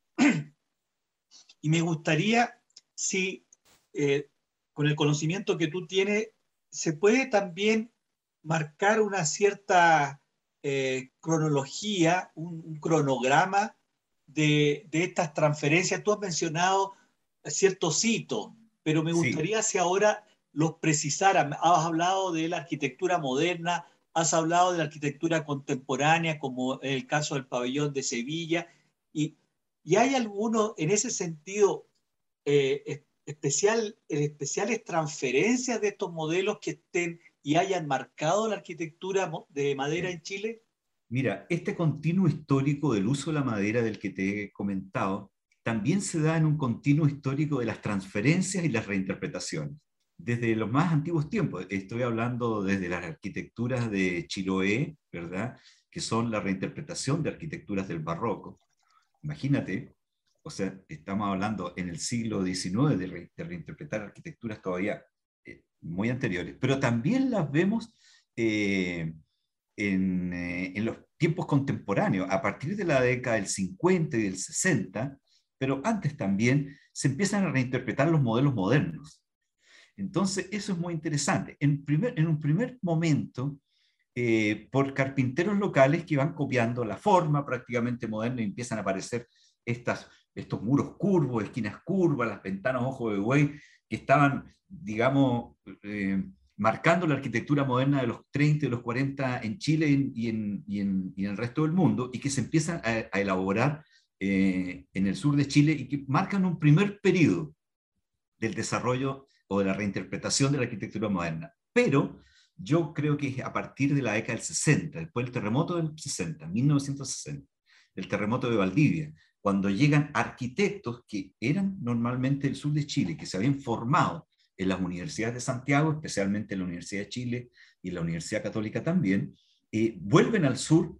y me gustaría si, eh, con el conocimiento que tú tienes, se puede también marcar una cierta eh, cronología, un, un cronograma de, de, estas transferencias. Tú has mencionado ciertos hitos, pero me
Sí,
gustaría si ahora los precisaras. Has hablado de la arquitectura moderna, has hablado de la arquitectura contemporánea, como el caso del pabellón de Sevilla, y, y hay algunos, en ese sentido, eh, especial, especiales transferencias de estos modelos que estén y hayan marcado la arquitectura de madera
sí.
en Chile?
Mira, este continuo histórico del uso de la madera del que te he comentado también se da en un continuo histórico de las transferencias y las reinterpretaciones. Desde los más antiguos tiempos, estoy hablando desde las arquitecturas de Chiloé, ¿verdad? Que son la reinterpretación de arquitecturas del barroco. Imagínate, o sea, estamos hablando en el siglo diecinueve de, re, de reinterpretar arquitecturas todavía eh, muy anteriores, pero también las vemos eh, en, eh, en los tiempos contemporáneos, a partir de la década del cincuenta y del sesenta, pero antes también se empiezan a reinterpretar los modelos modernos. Entonces, eso es muy interesante. En, primer, en un primer momento, eh, por carpinteros locales que van copiando la forma prácticamente moderna y empiezan a aparecer estas, estos muros curvos, esquinas curvas, las ventanas ojo de buey, que estaban, digamos, eh, marcando la arquitectura moderna de los treinta y los cuarenta en Chile y en, y en, y en el resto del mundo, y que se empiezan a, a elaborar eh, en el sur de Chile y que marcan un primer periodo del desarrollo o de la reinterpretación de la arquitectura moderna. Pero yo creo que es a partir de la década del sesenta, después del terremoto del sesenta, mil novecientos sesenta, el terremoto de Valdivia, cuando llegan arquitectos que eran normalmente del sur de Chile, que se habían formado en las universidades de Santiago, especialmente en la Universidad de Chile y la Universidad Católica también, eh, vuelven al sur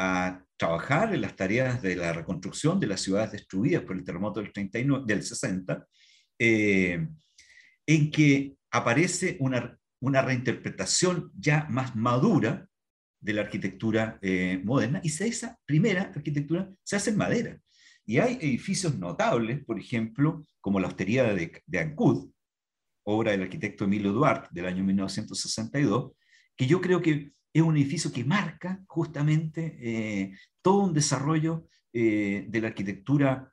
a trabajar en las tareas de la reconstrucción de las ciudades destruidas por el terremoto del, treinta y nueve, del sesenta, eh, en que aparece una, una reinterpretación ya más madura de la arquitectura eh, moderna, y se, esa primera arquitectura se hace en madera. Y hay edificios notables, por ejemplo, como la Hostería de, de Ancud, obra del arquitecto Emilio Duarte del año mil novecientos sesenta y dos, que yo creo que es un edificio que marca justamente eh, todo un desarrollo eh, de la arquitectura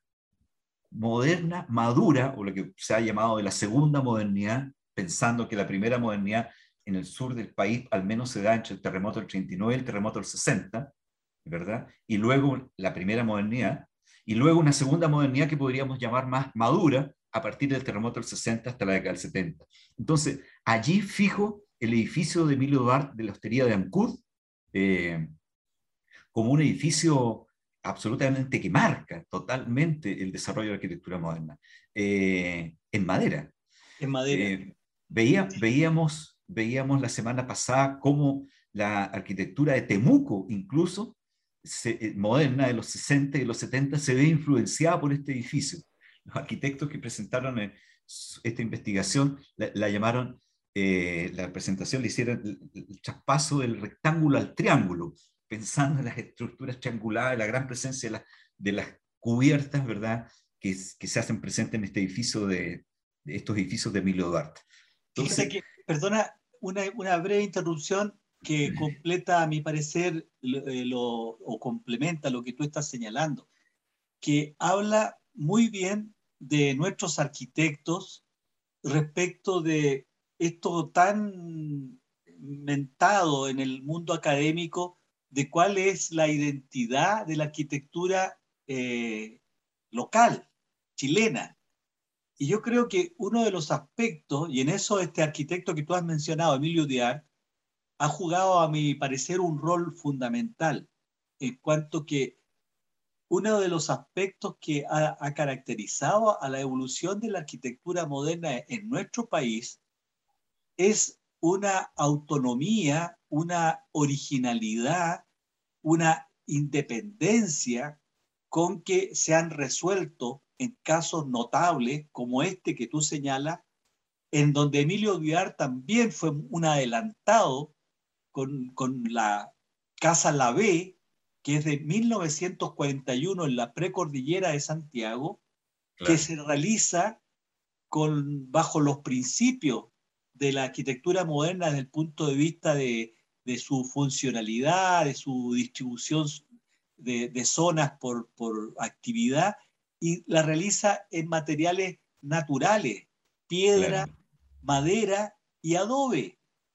moderna, madura, o lo que se ha llamado de la segunda modernidad, pensando que la primera modernidad en el sur del país al menos se da entre el terremoto del treinta y nueve y el terremoto del sesenta, ¿verdad? Y luego la primera modernidad, y luego una segunda modernidad que podríamos llamar más madura a partir del terremoto del sesenta hasta la década del setenta. Entonces, allí fijo el edificio de Emilio Duarte de la Hostería de Ancud eh, como un edificio absolutamente que marca totalmente el desarrollo de la arquitectura moderna, eh, en madera.
En madera.
Eh, veía, veíamos, veíamos la semana pasada cómo la arquitectura de Temuco, incluso se, eh, moderna de los sesenta y los setenta, se ve influenciada por este edificio. Los arquitectos que presentaron eh, esta investigación la, la llamaron, eh, la presentación le hicieron el, el traspaso del rectángulo al triángulo, pensando en las estructuras triangulares, la gran presencia de, la, de las cubiertas, ¿verdad?, que, que se hacen presentes en este edificio de, de estos edificios de Emilio Duarte.
Fíjate
Entonces,
que, perdona, una, una breve interrupción que completa, a mi parecer, lo, lo, o complementa lo que tú estás señalando, que habla muy bien de nuestros arquitectos respecto de esto tan mentado en el mundo académico de cuál es la identidad de la arquitectura eh, local, chilena. Y yo creo que uno de los aspectos, y en eso este arquitecto que tú has mencionado, Emilio Diar, ha jugado, a mi parecer, un rol fundamental, en cuanto que uno de los aspectos que ha, ha caracterizado a la evolución de la arquitectura moderna en nuestro país es una autonomía, una originalidad, una independencia con que se han resuelto en casos notables como este que tú señalas, en donde Emilio Vivar también fue un adelantado con, con la Casa La B, que es de mil novecientos cuarenta y uno en la precordillera de Santiago,
Claro.
que se realiza con, bajo los principios de la arquitectura moderna desde el punto de vista de, de su funcionalidad, de su distribución de, de zonas por, por actividad, y la realiza en materiales naturales, piedra,
Claro,
madera y adobe.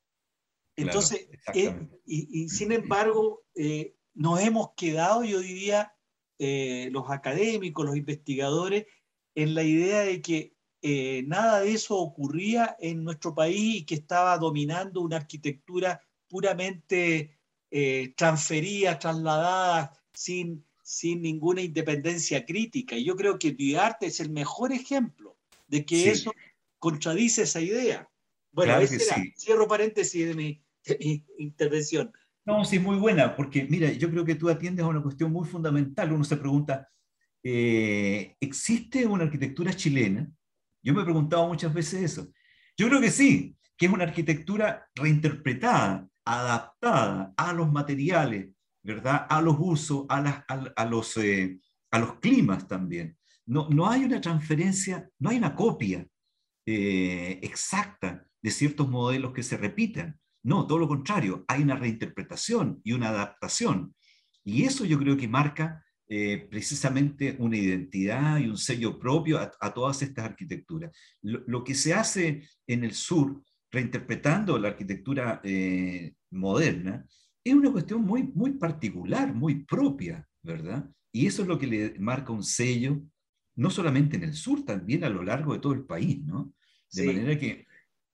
claro,
Entonces, eh,
exactamente.
y, y, sin embargo, eh, nos hemos quedado, yo diría, eh, los académicos, los investigadores, en la idea de que eh, nada de eso ocurría en nuestro país y que estaba dominando una arquitectura puramente eh, transferida, trasladada, sin, sin ninguna independencia crítica. Y yo creo que Duarte es el mejor ejemplo de que
Sí,
eso contradice esa idea. Bueno,
claro que
ese era,
sí.
cierro paréntesis de mi, de mi intervención.
No, sí, muy buena, porque mira, yo creo que tú atiendes a una cuestión muy fundamental. Uno se pregunta, eh, ¿existe una arquitectura chilena? Yo me he preguntado muchas veces eso. Yo creo que sí, que es una arquitectura reinterpretada, adaptada a los materiales, ¿verdad? A los usos, a, las, a, a los, eh, a los climas también. No, no hay una transferencia, no hay una copia eh, exacta de ciertos modelos que se repitan. No, todo lo contrario, hay una reinterpretación y una adaptación. Y eso yo creo que marca eh, precisamente una identidad y un sello propio a, a todas estas arquitecturas. Lo, lo, que se hace en el sur, reinterpretando la arquitectura eh, moderna, es una cuestión muy, muy particular, muy propia, ¿verdad? Y eso es lo que le marca un sello, no solamente en el sur, también a lo largo de todo el país, ¿no? De
Sí.
manera que,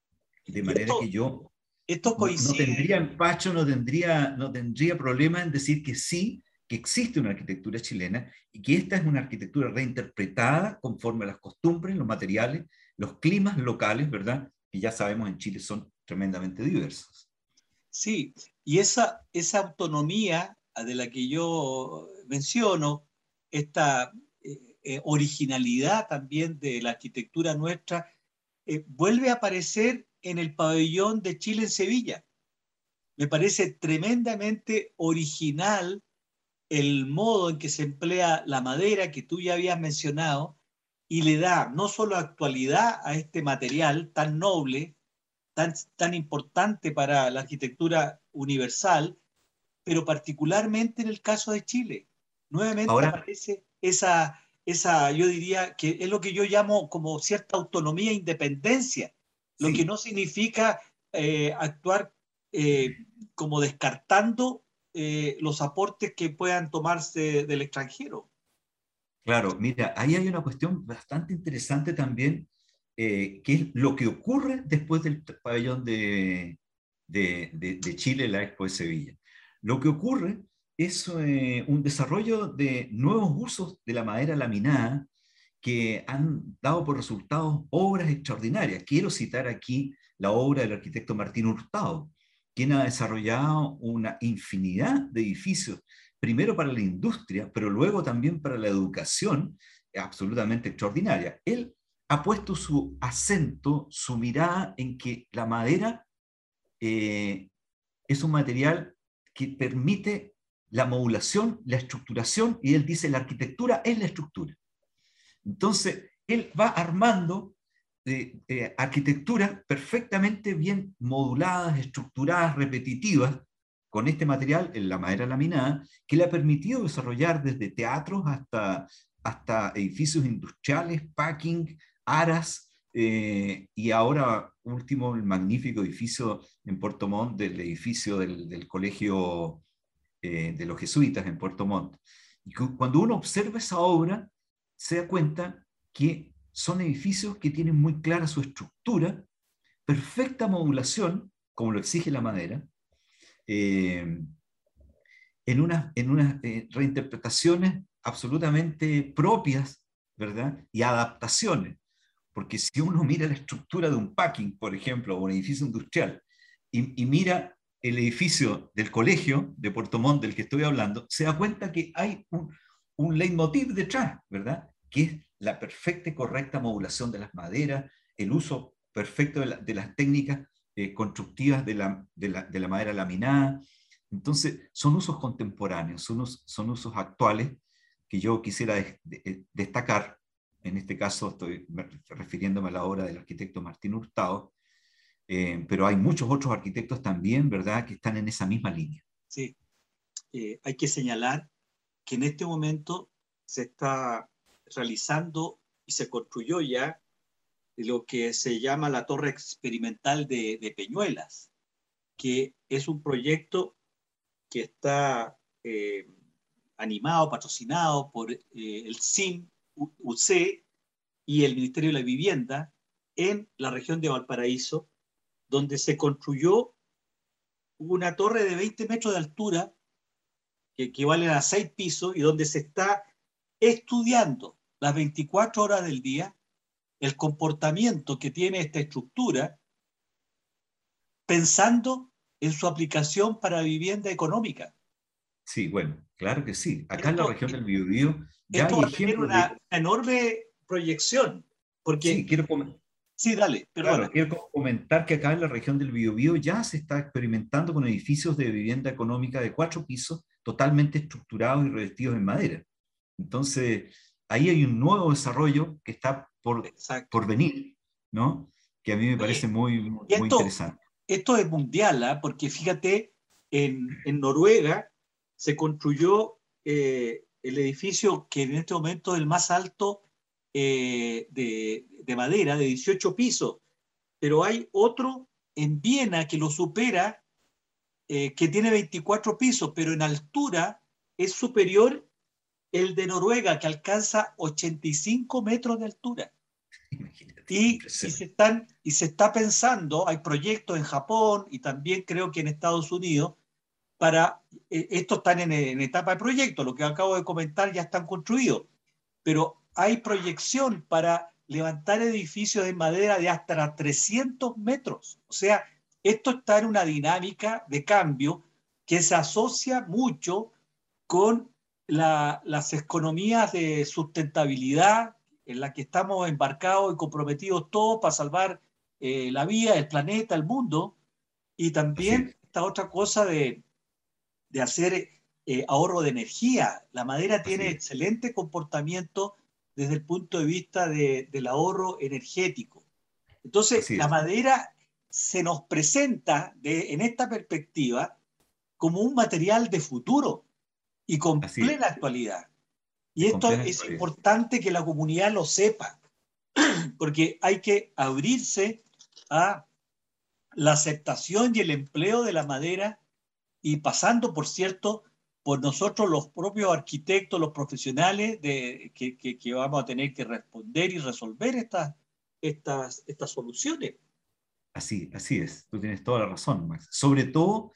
de
Y
manera que
esto,
yo
esto
no, no tendría
coincide,
empacho, no tendría, no tendría problema en decir que sí, que existe una arquitectura chilena y que esta es una arquitectura reinterpretada conforme a las costumbres, los materiales, los climas locales, ¿verdad? Que ya sabemos en Chile son tremendamente diversos.
sí, y esa, esa autonomía de la que yo menciono, esta eh, eh, originalidad también de la arquitectura nuestra, eh, vuelve a aparecer en el pabellón de Chile en Sevilla. Me parece tremendamente original el modo en que se emplea la madera que tú ya habías mencionado y le da no solo actualidad a este material tan noble, tan, tan importante para la arquitectura universal, pero particularmente en el caso de Chile. Nuevamente
Ahora,
aparece esa, esa, yo diría que es lo que yo llamo como cierta autonomía e independencia, lo que
sí,
no significa eh, actuar eh, como descartando eh, los aportes que puedan tomarse del extranjero.
claro, mira, ahí hay una cuestión bastante interesante también, eh, que es lo que ocurre después del pabellón de, de, de, de Chile, la Expo de Sevilla. Lo que ocurre es eh, un desarrollo de nuevos usos de la madera laminada que han dado por resultados obras extraordinarias. Quiero citar aquí la obra del arquitecto Martín Hurtado, quien ha desarrollado una infinidad de edificios primero para la industria, pero luego también para la educación, absolutamente extraordinaria. Él ha puesto su acento, su mirada en que la madera eh, es un material que permite la modulación, la estructuración, y él dice la arquitectura es la estructura. Entonces, él va armando eh, eh, arquitecturas perfectamente bien moduladas, estructuradas, repetitivas, con este material, en la madera laminada, que le ha permitido desarrollar desde teatros hasta, hasta edificios industriales, packing, aras, eh, y ahora último el magnífico edificio en Puerto Montt, del edificio del, del colegio eh, de los jesuitas en Puerto Montt. Y cuando uno observa esa obra, se da cuenta que son edificios que tienen muy clara su estructura, perfecta modulación, como lo exige la madera, eh, en unas, en unas eh, reinterpretaciones absolutamente propias, ¿verdad? Y adaptaciones. Porque si uno mira la estructura de un packing, por ejemplo, o un edificio industrial, y, y mira el edificio del colegio de Puerto Montt del que estoy hablando, se da cuenta que hay un, un leitmotiv detrás, ¿verdad? Que es la perfecta y correcta modulación de las maderas, el uso perfecto de, la, de las técnicas eh, constructivas de la, de, la, de la madera laminada. Entonces, son usos contemporáneos, son, us, son usos actuales que yo quisiera de, de, destacar. En este caso estoy refiriéndome a la obra del arquitecto Martín Hurtado, eh, pero hay muchos otros arquitectos también, ¿verdad?, que están en esa misma línea.
Sí, eh, hay que señalar que en este momento se está realizando y se construyó ya lo que se llama la Torre Experimental de, de Peñuelas, que es un proyecto que está eh, animado, patrocinado por eh, el S I M, U C y el Ministerio de la Vivienda en la región de Valparaíso, donde se construyó una torre de veinte metros de altura que equivalen a seis pisos y donde se está estudiando las veinticuatro horas del día el comportamiento que tiene esta estructura, pensando en su aplicación para vivienda económica.
Sí, bueno, claro que sí. Acá
Esto,
en la región del Biobío ya
esto
hay
va a tener
ejemplos
una,
de...
una enorme proyección, porque...
Sí, quiero comentar.
Sí, dale, perdona.
Claro, quiero comentar que acá en la región del Biobío ya se está experimentando con edificios de vivienda económica de cuatro pisos totalmente estructurados y revestidos en madera. Entonces, ahí hay un nuevo desarrollo que está por, por venir, ¿no? Que a mí me parece
Oye,
muy,
y
muy
esto,
interesante.
esto es mundial, ¿eh? Porque fíjate, en, en Noruega se construyó eh, el edificio que en este momento es el más alto eh, de, de madera, de dieciocho pisos, pero hay otro en Viena que lo supera, eh, que tiene veinticuatro pisos, pero en altura es superior el de Noruega, que alcanza ochenta y cinco metros de altura.
Imagínate,
Y, y, se
impresionante.
están, y se está pensando, hay proyectos en Japón y también creo que en Estados Unidos, para, eh, estos están en, en etapa de proyecto, lo que acabo de comentar ya están construidos, pero hay proyección para levantar edificios de madera de hasta trescientos metros. O sea, esto está en una dinámica de cambio que se asocia mucho con la, las economías de sustentabilidad en la que estamos embarcados y comprometidos todos para salvar eh, la vida, el planeta, el mundo, y
Así
también
es.
esta otra cosa de, de hacer eh, ahorro de energía. La madera
Así
tiene
es.
excelente comportamiento desde el punto de vista de, del ahorro energético. Entonces,
Así
la
es.
madera se nos presenta de, en esta perspectiva como un material de futuro y con
Así es.
plena actualidad. Y
Es con
esto
plena
es
actualidad.
importante que la comunidad lo sepa, porque hay que abrirse a la aceptación y el empleo de la madera y pasando, por cierto, por nosotros los propios arquitectos, los profesionales de, que, que, que vamos a tener que responder y resolver estas, estas, estas soluciones.
Así, así es. Tú tienes toda la razón, Max. Sobre todo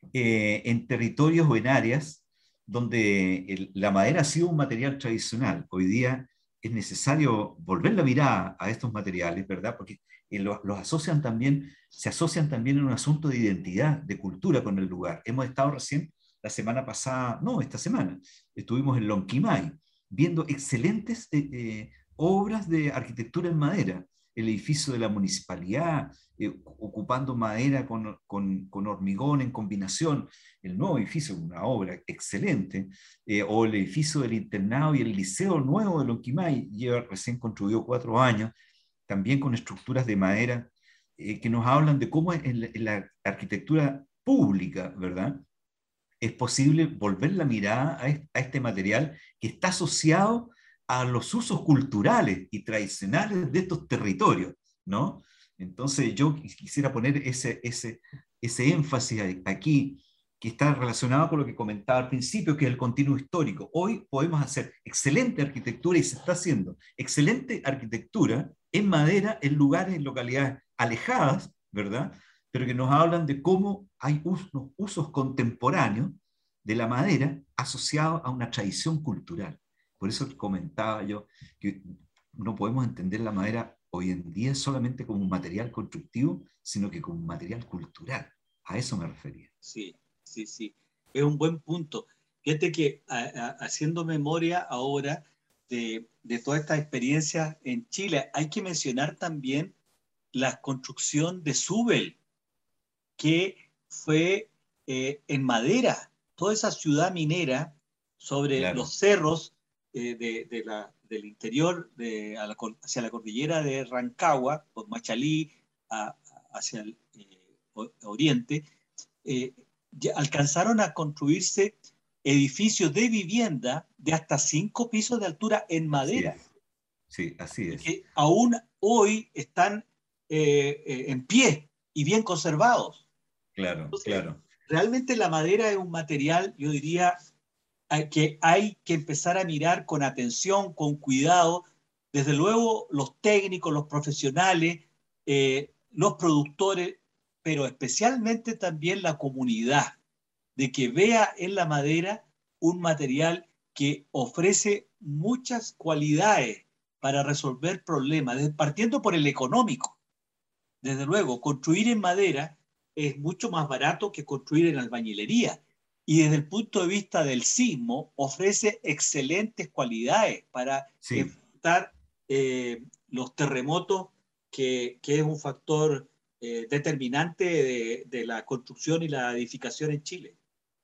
eh, en territorios o en áreas donde el, la madera ha sido un material tradicional. Hoy día es necesario volver la mirada a estos materiales, ¿verdad? Porque eh, los, los asocian también, se asocian también en un asunto de identidad, de cultura con el lugar. Hemos estado recién, la semana pasada, no, esta semana, estuvimos en Lonquimay, viendo excelentes eh, eh, obras de arquitectura en madera, el edificio de la municipalidad, eh, ocupando madera con, con, con, hormigón en combinación, el nuevo edificio, una obra excelente, eh, o el edificio del internado y el liceo nuevo de Lonquimay, lleva recién construido cuatro años, también con estructuras de madera, eh, que nos hablan de cómo en la, en la arquitectura pública, ¿verdad?, es posible volver la mirada a este, a este material que está asociado a los usos culturales y tradicionales de estos territorios, ¿no? Entonces yo quisiera poner ese, ese, ese énfasis aquí, que está relacionado con lo que comentaba al principio, que es el continuo histórico. Hoy podemos hacer excelente arquitectura y se está haciendo excelente arquitectura en madera, en lugares, en localidades alejadas, ¿verdad?, pero que nos hablan de cómo hay usos, usos contemporáneos de la madera asociados a una tradición cultural. Por eso comentaba yo que no podemos entender la madera hoy en día solamente como un material constructivo, sino que como un material cultural. A eso me refería.
Sí, sí, sí. Es un buen punto. Fíjate que a, a, haciendo memoria ahora de, de todas estas experiencias en Chile, hay que mencionar también la construcción de Zubel, que fue eh, en madera, toda esa ciudad minera sobre
Claro,
los cerros eh, de, de la, del interior de, a la, hacia la cordillera de Rancagua, por Machalí, a, hacia el eh, oriente, eh, alcanzaron a construirse edificios de vivienda de hasta cinco pisos de altura en
así
madera,
es. Sí, así
y
es.
que aún hoy están eh, eh, en pie y bien conservados.
Claro,
Entonces,
claro.
realmente la madera es un material, yo diría, que hay que empezar a mirar con atención, con cuidado. Desde luego, los técnicos, los profesionales, eh, los productores, pero especialmente también la comunidad, de que vea en la madera un material que ofrece muchas cualidades para resolver problemas, partiendo por el económico. Desde luego, construir en madera es mucho más barato que construir en albañilería. Y desde el punto de vista del sismo, ofrece excelentes cualidades para
Sí.
enfrentar eh, los terremotos, que, que, es un factor eh, determinante de, de la construcción y la edificación en Chile.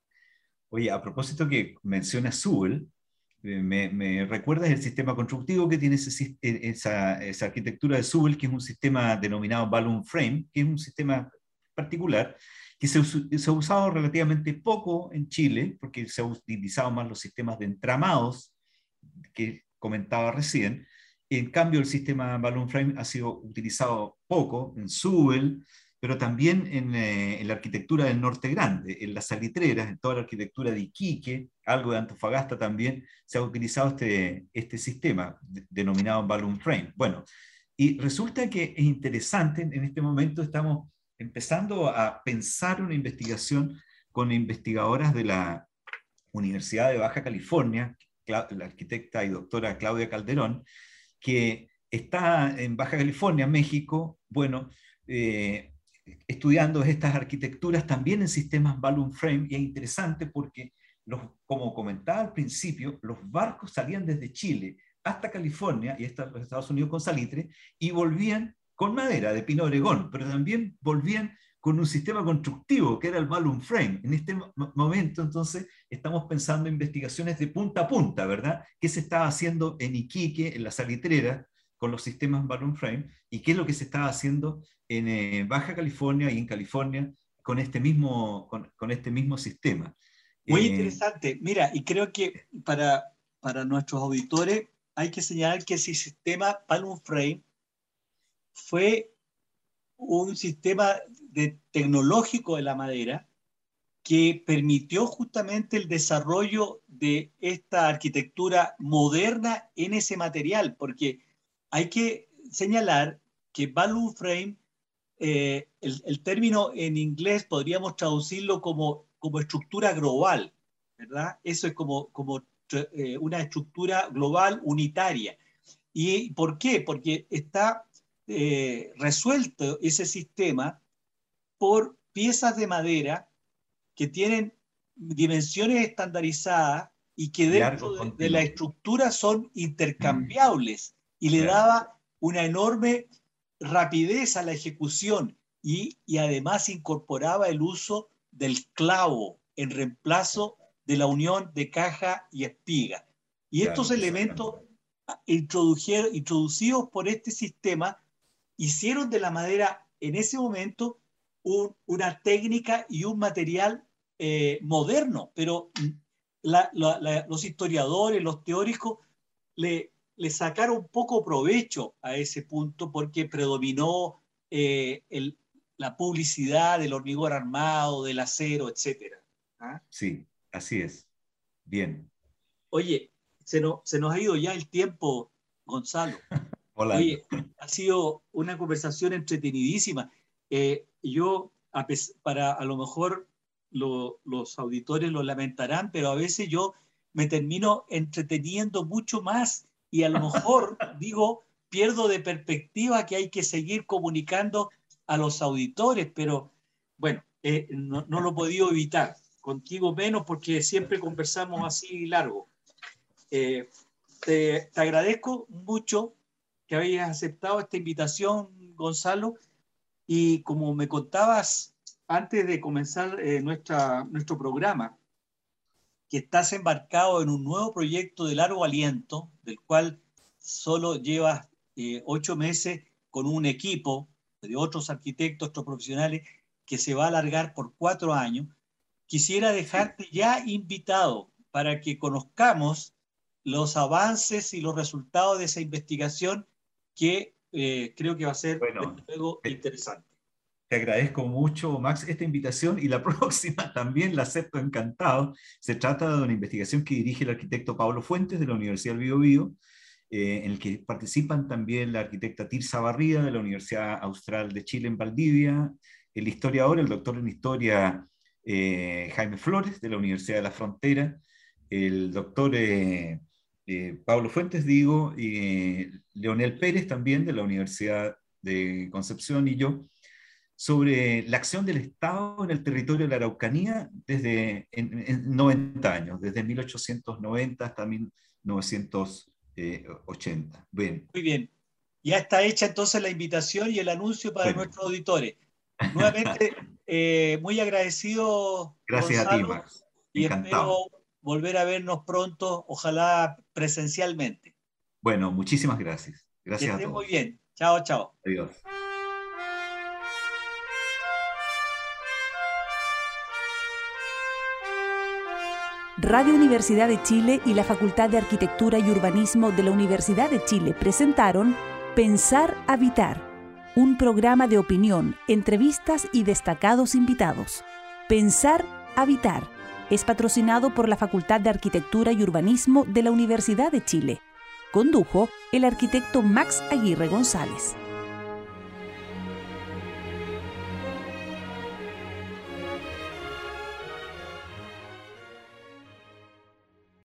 Oye, a propósito que menciona Sewell, eh, me, me recuerdas el sistema constructivo que tiene ese, esa, esa arquitectura de Sewell, que es un sistema denominado balloon frame, que es un sistema particular, que se, se ha usado relativamente poco en Chile, porque se han utilizado más los sistemas de entramados que comentaba recién. En cambio, el sistema balloon frame ha sido utilizado poco en Sewell, pero también en, eh, en la arquitectura del Norte Grande, en las salitreras, en toda la arquitectura de Iquique, algo de Antofagasta también, se ha utilizado este, este sistema de, denominado balloon frame. Bueno, y resulta que es interesante, en este momento estamos empezando a pensar una investigación con investigadoras de la Universidad de Baja California, la arquitecta y doctora Claudia Calderón, que está en Baja California, México, bueno, eh, estudiando estas arquitecturas también en sistemas balloon frame, y es interesante porque, los, como comentaba al principio, los barcos salían desde Chile hasta California y hasta los Estados Unidos con salitre, y volvían con madera de pino oregón, pero también volvían con un sistema constructivo que era el balloon frame. En este momento, entonces, estamos pensando en investigaciones de punta a punta, ¿verdad? ¿Qué se estaba haciendo en Iquique, en la salitrera, con los sistemas balloon frame, y qué es lo que se estaba haciendo en eh, Baja California y en California con este mismo, con, con este mismo sistema?
Muy
Eh,
interesante. Mira, y creo que para, para nuestros auditores hay que señalar que ese sistema balloon frame fue un sistema de, tecnológico de la madera que permitió justamente el desarrollo de esta arquitectura moderna en ese material, porque hay que señalar que balloon frame, eh, el, el, término en inglés podríamos traducirlo como, como estructura global, ¿verdad? Eso es como, como eh, una estructura global unitaria. ¿Y por qué? Porque está eh, resuelto ese sistema por piezas de madera que tienen dimensiones estandarizadas y que
y
dentro
arcos
de, de la
continuos.
estructura son intercambiables, y le
Claro,
daba una enorme rapidez a la ejecución, y, y además incorporaba el uso del clavo en reemplazo de la unión de caja y espiga. Y estos
claro,
elementos
exactamente.
introducidos por este sistema hicieron de la madera en ese momento un, una técnica y un material eh, moderno, pero la, la, la, los historiadores, los teóricos, le, le sacaron poco provecho a ese punto, porque predominó eh, el, la publicidad del hormigón armado, del acero, etcétera. ¿Ah?
Sí, así es. Bien,
Oye, se, no, se nos ha ido ya el tiempo, Gonzalo.
volando.
Oye, ha sido una conversación entretenidísima. Eh, yo, a para a lo mejor lo, los auditores lo lamentarán, pero a veces yo me termino entreteniendo mucho más, y a lo mejor digo, pierdo de perspectiva que hay que seguir comunicando a los auditores, pero bueno, eh, no, no lo he podido evitar. contigo menos porque siempre conversamos así largo. Eh, te, te agradezco mucho que hayas aceptado esta invitación, Gonzalo, y como me contabas antes de comenzar eh, nuestra, nuestro programa, que estás embarcado en un nuevo proyecto de largo aliento, del cual solo llevas eh, ocho meses con un equipo de otros arquitectos, otros profesionales, que se va a alargar por cuatro años. Quisiera dejarte sí. ya invitado para que conozcamos los avances y los resultados de esa investigación que eh, creo que va a ser
bueno,
luego
te,
interesante.
Te agradezco mucho, Max, esta invitación, y la próxima también la acepto encantado. Se trata de una investigación que dirige el arquitecto Pablo Fuentes de la Universidad del Bío Bío, eh, en el que participan también la arquitecta Tirsa Barría de la Universidad Austral de Chile en Valdivia, el historiador, el doctor en historia eh, Jaime Flores de la Universidad de la Frontera, el doctor eh, eh, Pablo Fuentes, digo, y eh, Leonel Pérez también de la Universidad de Concepción, y yo, sobre la acción del Estado en el territorio de la Araucanía desde en, en noventa años, desde mil ochocientos noventa hasta mil novecientos ochenta. Bien.
Muy bien. Ya está hecha entonces la invitación y el anuncio para bueno. nuestros auditores. Nuevamente, eh, muy agradecido,
Gracias
Gonzalo,
a ti, Max.
y
Encantado.
espero volver a vernos pronto, ojalá presencialmente.
Bueno, muchísimas gracias. Gracias
que
a todos.
Muy bien. Chao, chao.
Adiós.
Radio Universidad de Chile y la Facultad de Arquitectura y Urbanismo de la Universidad de Chile presentaron Pensar Habitar, un programa de opinión, entrevistas y destacados invitados. Pensar Habitar es patrocinado por la Facultad de Arquitectura y Urbanismo de la Universidad de Chile. Condujo el arquitecto Max Aguirre González.